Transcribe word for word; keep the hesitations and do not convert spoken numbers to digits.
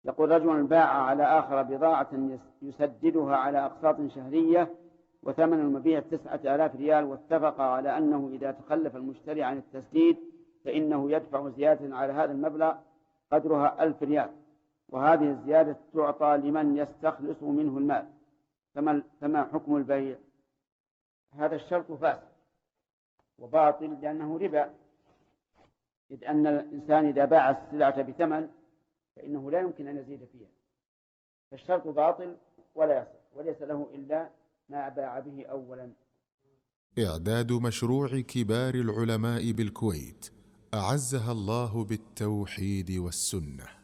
يقول: رجل باع على آخر بضاعة يسددها على أقساط شهرية وثمن المبيع تسعة آلاف ريال، واتفق على أنه إذا تخلف المشتري عن التسديد فإنه يدفع زيادة على هذا المبلغ قدرها ألف ريال، وهذه الزيادة تعطى لمن يستخلص منه المال، فما حكم البيع؟ هذا الشرط فاسد وباطل لأنه ربا، إذ أن الإنسان إذا باع السلعة بثمن فإنه لا يمكن أن يزيد فيها، فالشرط باطل ولا يصح، وليس له إلا ما باع به أولا. إعداد مشروع كبار العلماء بالكويت أعزها الله بالتوحيد والسنة.